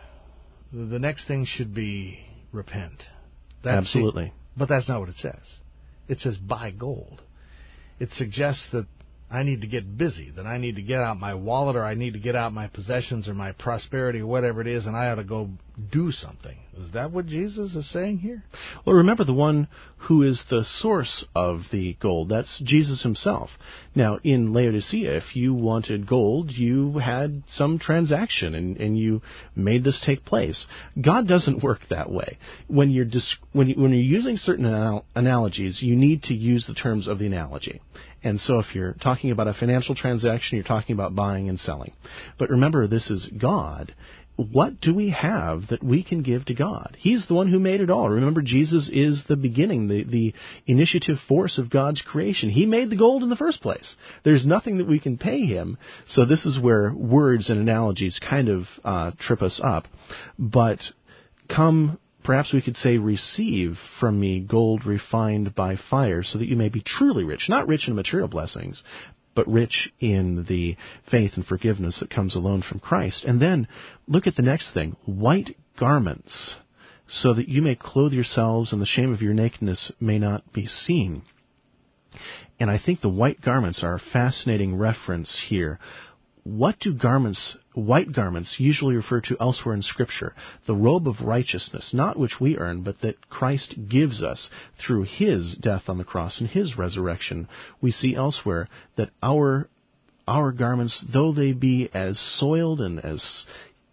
the next thing should be repent. That's Absolutely. It. But that's not what it says. It says buy gold. It suggests that I need to get busy, that I need to get out my wallet, or I need to get out my possessions or my prosperity or whatever it is, and I ought to go do something. Is that what Jesus is saying here? Well, remember the one who is the source of the gold. That's Jesus himself. Now, in Laodicea, if you wanted gold, you had some transaction, and, and you made this take place. God doesn't work that way. When you're dis- when, you, when you're using certain anal- analogies, you need to use the terms of the analogy. And so if you're talking about a financial transaction, you're talking about buying and selling. But remember, this is God. What do we have that we can give to God? He's the one who made it all. Remember, Jesus is the beginning, the, the initiative force of God's creation. He made the gold in the first place. There's nothing that we can pay him. So this is where words and analogies kind of uh, trip us up. But come... Perhaps we could say, receive from me gold refined by fire, so that you may be truly rich, not rich in material blessings, but rich in the faith and forgiveness that comes alone from Christ. And then look at the next thing, white garments, so that you may clothe yourselves and the shame of your nakedness may not be seen. And I think the white garments are a fascinating reference here. What do garments, white garments, usually refer to elsewhere in Scripture? The robe of righteousness, not which we earn, but that Christ gives us through his death on the cross and his resurrection. We see elsewhere that our our garments, though they be as soiled and as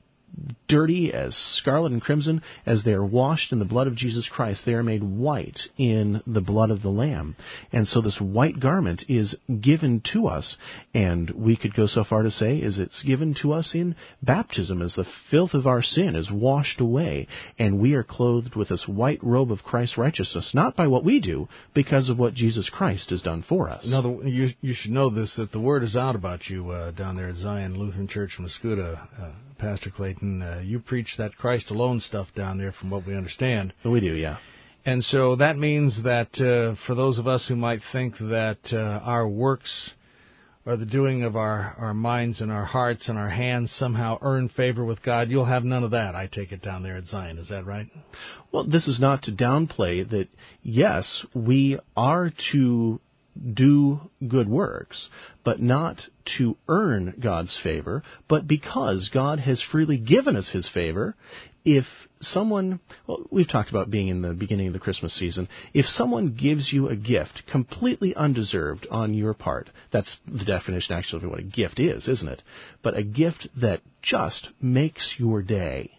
dirty as scarlet and crimson, as they are washed in the blood of Jesus Christ, they are made white in the blood of the Lamb. And so this white garment is given to us, and we could go so far to say is it's given to us in baptism, as the filth of our sin is washed away, and we are clothed with this white robe of Christ's righteousness, not by what we do, because of what Jesus Christ has done for us. Now, the, you, you should know this, that the word is out about you uh, down there at Zion Lutheran Church in Mascoutah, uh, Pastor Clayton. Uh, you preach that Christ alone stuff down there, from what we understand. We do, yeah. And so that means that uh, for those of us who might think that uh, our works or the doing of our, our minds and our hearts and our hands somehow earn favor with God, you'll have none of that, I take it, down there at Zion. Is that right? Well, this is not to downplay that, yes, we are to do good works, but not to earn God's favor, but because God has freely given us his favor. If someone, well, we've talked about being in the beginning of the Christmas season, if someone gives you a gift completely undeserved on your part, that's the definition actually of what a gift is, isn't it? But a gift that just makes your day.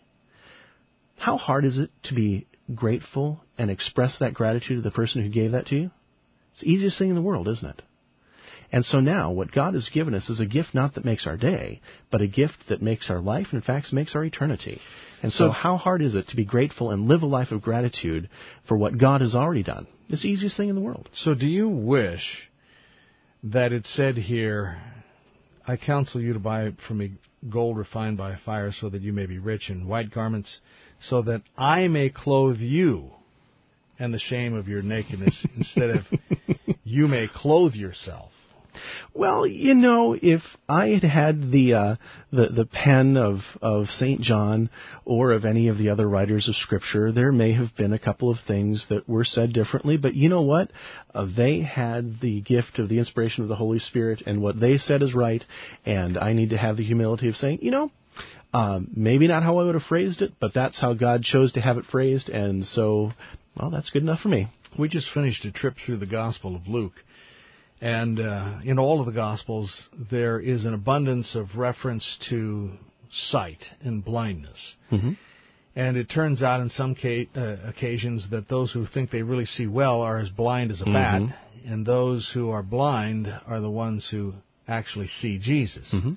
How hard is it to be grateful and express that gratitude to the person who gave that to you? It's the easiest thing in the world, isn't it? And so now what God has given us is a gift not that makes our day, but a gift that makes our life, and in fact makes our eternity. And so, so how hard is it to be grateful and live a life of gratitude for what God has already done? It's the easiest thing in the world. So do you wish that it said here, I counsel you to buy from me gold refined by fire so that you may be rich, and white garments so that I may clothe you and the shame of your nakedness instead of you may clothe yourself? Well, you know, if I had had the uh, the the pen of of Saint John or of any of the other writers of Scripture, there may have been a couple of things that were said differently. But you know what? Uh, they had the gift of the inspiration of the Holy Spirit, and what they said is right. And I need to have the humility of saying, you know, um, maybe not how I would have phrased it, but that's how God chose to have it phrased, and so, well, that's good enough for me. We just finished a trip through the Gospel of Luke. And uh, in all of the Gospels, there is an abundance of reference to sight and blindness. Mm-hmm. And it turns out in some ca- uh, occasions that those who think they really see well are as blind as a bat, mm-hmm. and those who are blind are the ones who actually see Jesus. Mm-hmm.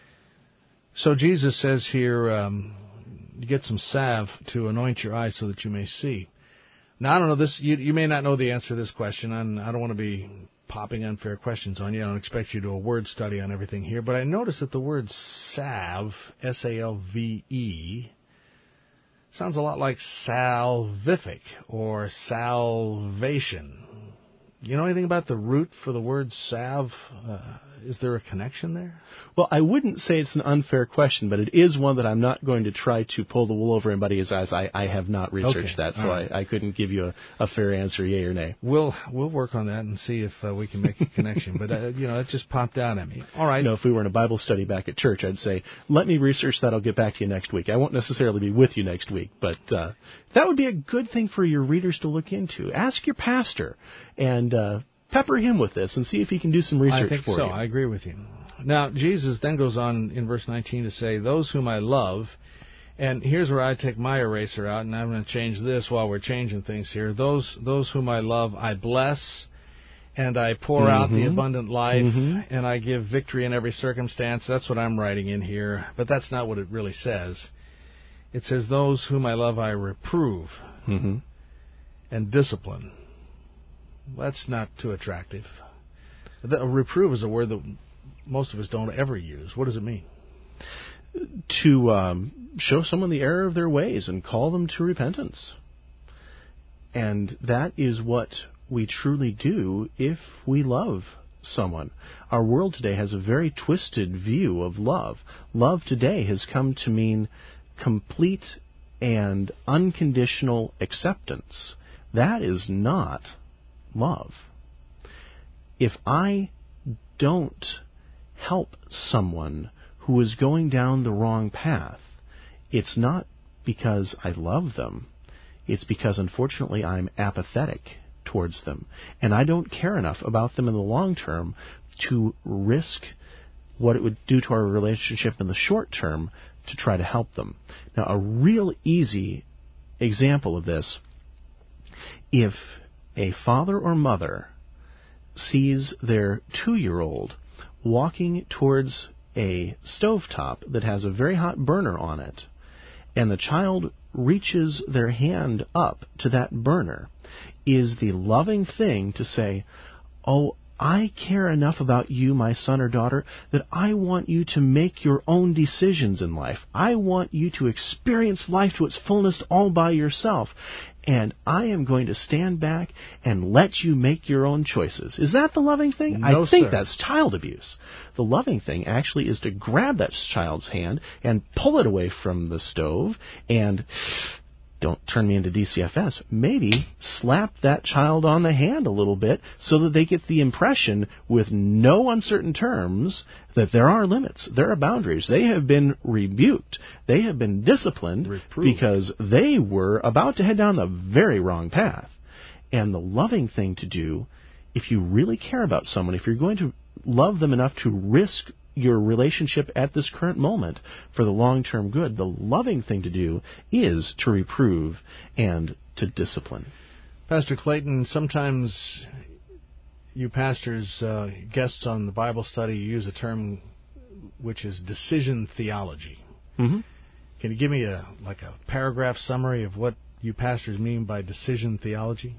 So Jesus says here, um, you get some salve to anoint your eyes so that you may see. Now, I don't know, this. You, you may not know the answer to this question, and I don't want to be popping unfair questions on you. I don't expect you to do a word study on everything here, but I noticed that the word salve, S A L V E, sounds a lot like salvific or salvation. You know anything about the root for the word salve? Uh, is there a connection there? Well, I wouldn't say it's an unfair question, but it is one that I'm not going to try to pull the wool over anybody's eyes. I, I have not researched okay. that, so right. I, I couldn't give you a, a fair answer, yay or nay. We'll we'll work on that and see if uh, we can make a connection. But, uh, you know, it just popped out at me. All right. You know, if we were in a Bible study back at church, I'd say, let me research that. I'll get back to you next week. I won't necessarily be with you next week, but uh, that would be a good thing for your readers to look into. Ask your pastor and uh, pepper him with this and see if he can do some research I think for so. you. I agree with you. Now, Jesus then goes on in verse nineteen to say, those whom I love, and here's where I take my eraser out, and I'm going to change this while we're changing things here. Those those whom I love, I bless, and I pour mm-hmm. out the abundant life, mm-hmm. and I give victory in every circumstance. That's what I'm writing in here, but that's not what it really says. It says, those whom I love, I reprove mm-hmm. and discipline. That's not too attractive. The, reprove is a word that most of us don't ever use. What does it mean? To um, show someone the error of their ways and call them to repentance. And that is what we truly do if we love someone. Our world today has a very twisted view of love. Love today has come to mean complete and unconditional acceptance. That is not love. If I don't help someone who is going down the wrong path, it's not because I love them. It's because, unfortunately, I'm apathetic towards them. And I don't care enough about them in the long term to risk what it would do to our relationship in the short term to try to help them. Now, a real easy example of this, if a father or mother sees their two-year-old walking towards a stovetop that has a very hot burner on it, and the child reaches their hand up to that burner, is the loving thing to say, oh, I care enough about you, my son or daughter, that I want you to make your own decisions in life. I want you to experience life to its fullness all by yourself. And I am going to stand back and let you make your own choices. Is that the loving thing? No, I think sir. That's child abuse. The loving thing actually is to grab that child's hand and pull it away from the stove and, don't turn me into D C F S, maybe slap that child on the hand a little bit so that they get the impression with no uncertain terms that there are limits, there are boundaries. They have been rebuked. They have been disciplined Reproved. because they were about to head down the very wrong path. And the loving thing to do, if you really care about someone, if you're going to love them enough to risk your relationship at this current moment for the long-term good, the loving thing to do is to reprove and to discipline. Pastor Clayton, sometimes you pastors, uh, guests on the Bible study, use a term which is decision theology. Mm-hmm. Can you give me a like a paragraph summary of what you pastors mean by decision theology?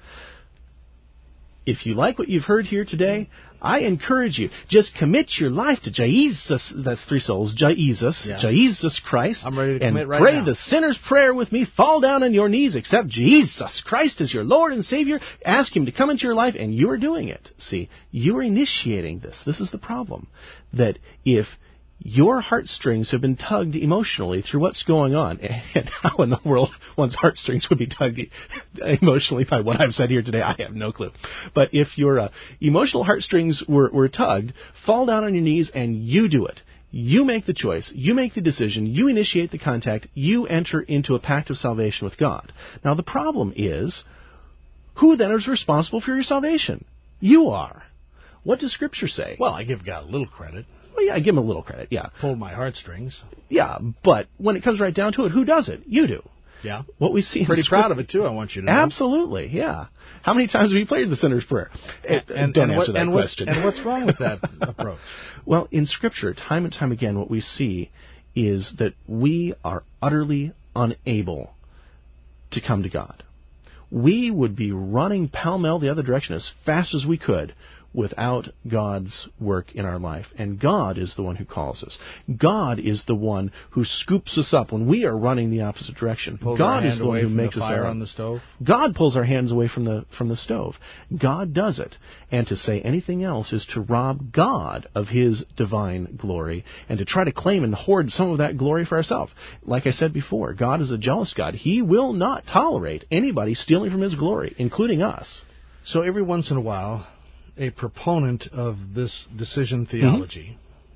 If you like what you've heard here today, I encourage you, just commit your life to Jesus, that's three souls, Jesus, Yeah. Jesus Christ. I'm ready to and commit right pray now. the sinner's prayer with me. Fall down on your knees, accept Jesus Christ as your Lord and Savior. Ask Him to come into your life, and you are doing it. See, you are initiating this. This is the problem. That if your heartstrings have been tugged emotionally through what's going on. And how in the world one's heartstrings would be tugged emotionally by what I've said here today, I have no clue. But if your uh, emotional heartstrings were, were tugged, fall down on your knees and you do it. You make the choice. You make the decision. You initiate the contact. You enter into a pact of salvation with God. Now the problem is, who then is responsible for your salvation? You are. What does Scripture say? Well, I give God a little credit. Well, yeah, I give him a little credit, yeah. Pulled my heartstrings. Yeah, but when it comes right down to it, who does it? You do. Yeah. What we see Pretty in proud of it, too, I want you to know. Absolutely, yeah. How many times have you played the sinner's prayer? And, and, Don't and answer what, that and question. What's, and what's wrong with that approach? Well, in Scripture, time and time again, what we see is that we are utterly unable to come to God. We would be running pell-mell the other direction as fast as we could without God's work in our life. And God is the one who calls us. God is the one who scoops us up when we are running the opposite direction. Pulls God our is the one who from makes the us fire our on the stove. God pulls our hands away from the from the stove. God does it. And to say anything else is to rob God of His divine glory and to try to claim and hoard some of that glory for ourselves. Like I said before, God is a jealous God. He will not tolerate anybody stealing from His glory, including us. So every once in a while, a proponent of this decision theology,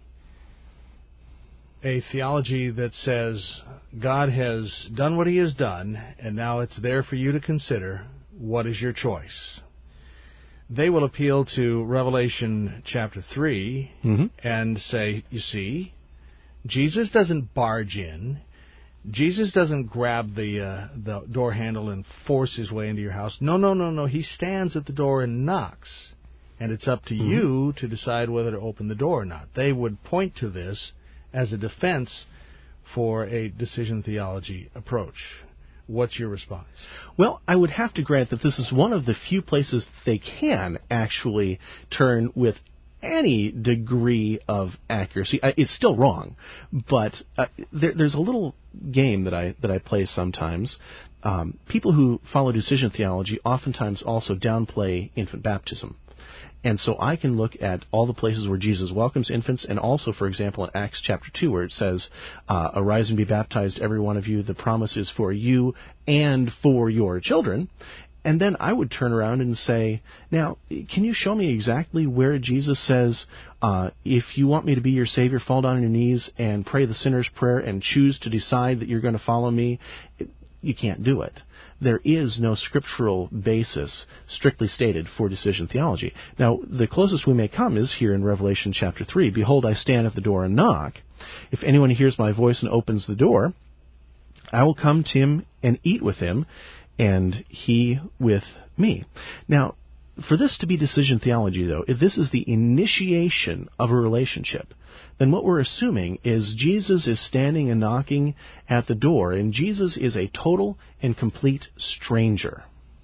mm-hmm. a theology that says God has done what He has done, and now it's there for you to consider what is your choice. They will appeal to Revelation chapter three mm-hmm. and say, you see, Jesus doesn't barge in. Jesus doesn't grab the uh, the door handle and force His way into your house. No, no, no, no. He stands at the door and knocks. And it's up to mm-hmm. you to decide whether to open the door or not. They would point to this as a defense for a decision theology approach. What's your response? Well, I would have to grant that this is one of the few places they can actually turn with any degree of accuracy. It's still wrong, but uh, there, there's a little game that I that I play sometimes. Um, people who follow decision theology oftentimes also downplay infant baptism. And so I can look at all the places where Jesus welcomes infants, and also, for example, in Acts chapter two, where it says, uh, arise and be baptized, every one of you. The promise is for you and for your children. And then I would turn around and say, now, can you show me exactly where Jesus says, uh, if you want me to be your Savior, fall down on your knees and pray the sinner's prayer and choose to decide that you're going to follow me? It, you can't do it. There is no scriptural basis, strictly stated, for decision theology. Now, the closest we may come is here in Revelation chapter three. Behold, I stand at the door and knock. If anyone hears my voice and opens the door, I will come to him and eat with him, and he with me. Now, for this to be decision theology, though, if this is the initiation of a relationship, then what we're assuming is Jesus is standing and knocking at the door, and Jesus is a total and complete stranger.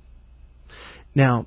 Now,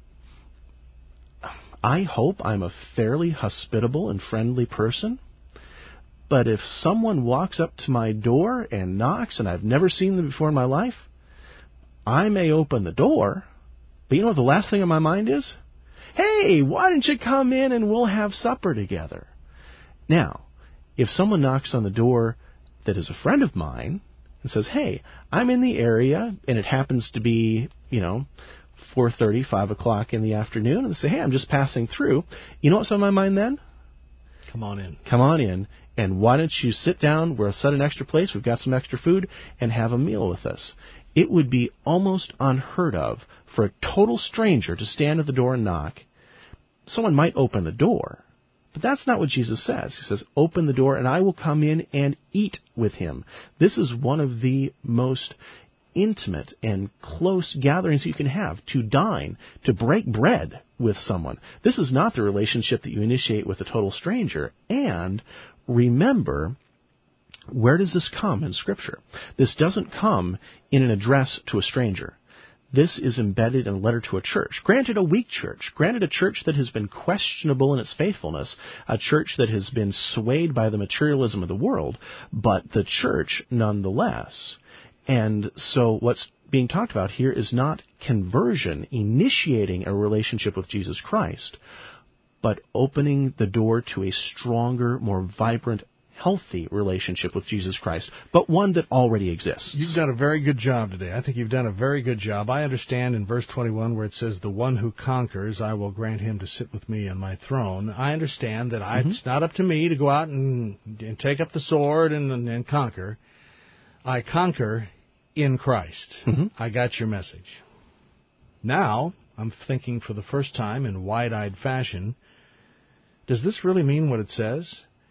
I hope I'm a fairly hospitable and friendly person, but if someone walks up to my door and knocks, and I've never seen them before in my life, I may open the door, but you know what the last thing on my mind is? Hey, why don't you come in and we'll have supper together? Now, if someone knocks on the door that is a friend of mine and says, hey, I'm in the area, and it happens to be, you know, four thirty, five o'clock in the afternoon, and they say, hey, I'm just passing through, you know what's on my mind then? Come on in. Come on in, and why don't you sit down, we'll set an extra place, we've got some extra food, and have a meal with us. It would be almost unheard of for a total stranger to stand at the door and knock. Someone might open the door, but that's not what Jesus says. He says, open the door and I will come in and eat with him. This is one of the most intimate and close gatherings you can have, to dine, to break bread with someone. This is not the relationship that you initiate with a total stranger. And remember, where does this come in Scripture? This doesn't come in an address to a stranger. This is embedded in a letter to a church. Granted, a weak church. Granted, a church that has been questionable in its faithfulness. A church that has been swayed by the materialism of the world. But the church nonetheless. And so what's being talked about here is not conversion, initiating a relationship with Jesus Christ, but opening the door to a stronger, more vibrant, healthy relationship with Jesus Christ, but one that already exists. You've done a very good job today. I think you've done a very good job. I understand in verse twenty-one where it says, the one who conquers, I will grant him to sit with me on my throne. I understand that I, mm-hmm. it's not up to me to go out and, and take up the sword and, and, and conquer. I conquer in Christ. Mm-hmm. I got your message. Now, I'm thinking for the first time in wide-eyed fashion, does this really mean what it says?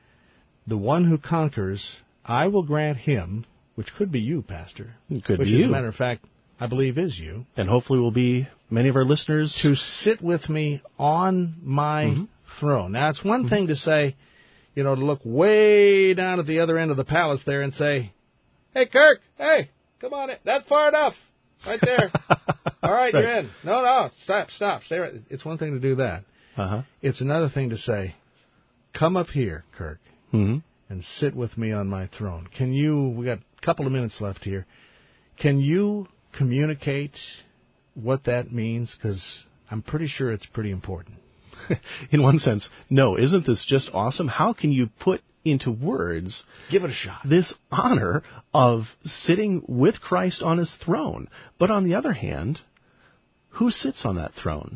The one who conquers, I will grant him, which could be you, Pastor. It could which, be as you. a matter of fact, I believe is you. And hopefully will be many of our listeners. To sit with me on my mm-hmm. throne. Now, it's one mm-hmm. thing to say, you know, to look way down at the other end of the palace there and say, hey, Kirk, hey, come on in. That's far enough. Right there. All right, right, you're in. No, no, stop, stop. Stay right. It's one thing to do that. Uh-huh. It's another thing to say, come up here, Kirk. Mm-hmm. And sit with me on my throne. Can you, we got a couple of minutes left here, can you communicate what that means? Because I'm pretty sure it's pretty important. In one sense, no. Isn't this just awesome? How can you put into words, give it a shot, this honor of sitting with Christ on his throne? But on the other hand, who sits on that throne?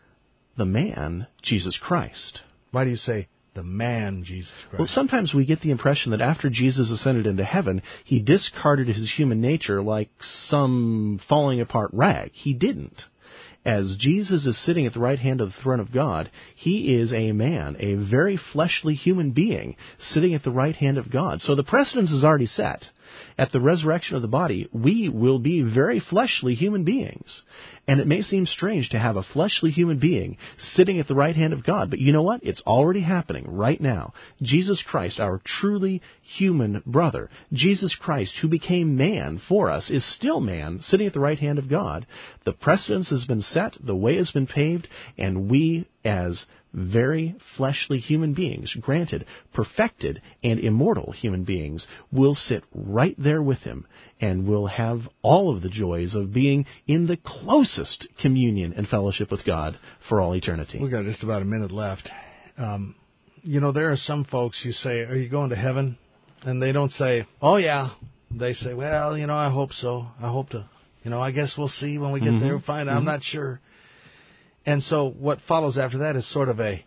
The man, Jesus Christ. Why do you say the man, Jesus Christ? Well, sometimes we get the impression that after Jesus ascended into heaven, he discarded his human nature like some falling apart rag. He didn't. As Jesus is sitting at the right hand of the throne of God, he is a man, a very fleshly human being, sitting at the right hand of God. So the precedence is already set. At the resurrection of the body, we will be very fleshly human beings. And it may seem strange to have a fleshly human being sitting at the right hand of God, but you know what? It's already happening right now. Jesus Christ, our truly human brother, Jesus Christ, who became man for us, is still man, sitting at the right hand of God. The precedence has been set, the way has been paved, and we, as very fleshly human beings, granted, perfected and immortal human beings, will sit right there with him and will have all of the joys of being in the closest communion and fellowship with God for all eternity. We've got just about a minute left. Um, you know, there are some folks you say, are you going to heaven? And they don't say, oh, yeah. They say, well, you know, I hope so. I hope to. You know, I guess we'll see when we get mm-hmm. there. We'll find out. Mm-hmm. I'm not sure. And so what follows after that is sort of a,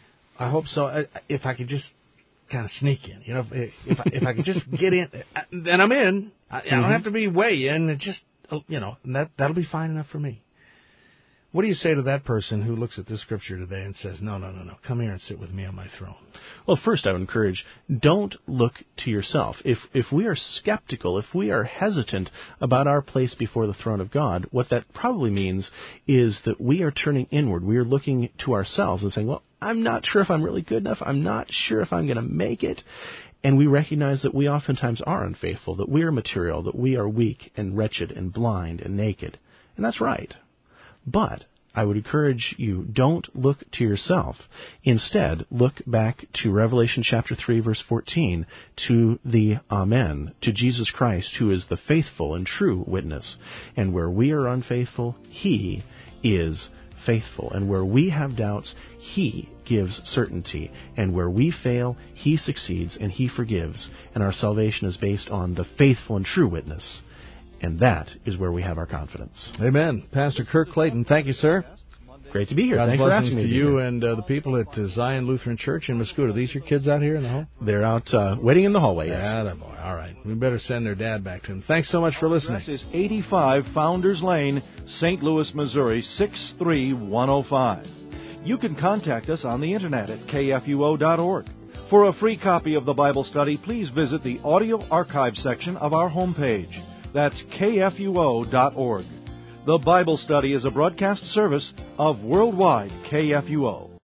I hope so, if I could just kind of sneak in. You know, if, if, I, if I could just get in, then I'm in. I, I don't mm-hmm. have to be way in. It just, you know, and that, that'll be fine enough for me. What do you say to that person who looks at this scripture today and says, no, no, no, no, come here and sit with me on my throne? Well, first I would encourage, don't look to yourself. If if we are skeptical, if we are hesitant about our place before the throne of God, what that probably means is that we are turning inward. We are looking to ourselves and saying, well, I'm not sure if I'm really good enough. I'm not sure if I'm going to make it. And we recognize that we oftentimes are unfaithful, that we are material, that we are weak and wretched and blind and naked. And that's right. But I would encourage you, don't look to yourself. Instead, look back to Revelation chapter three, verse fourteen, to the Amen, to Jesus Christ, who is the faithful and true witness. And where we are unfaithful, he is faithful. And where we have doubts, he gives certainty. And where we fail, he succeeds and he forgives. And our salvation is based on the faithful and true witness. And that is where we have our confidence. Amen. Pastor Kirk Clayton, thank you, sir. Great to be here. God's Thanks for asking me to you and uh, the people at uh, Zion Lutheran Church in Mascoutah. These your kids out here in the hall? They're out uh, waiting in the hallway, yes. Yeah, boy. All right. We better send their dad back to him. Thanks so much for listening. This is eighty-five Founders Lane, Saint Louis, Missouri, six three one oh five. You can contact us on the internet at K F U O dot org. For a free copy of the Bible study, please visit the audio archive section of our homepage. That's K F U O dot org. The Bible Study is a broadcast service of Worldwide K F U O.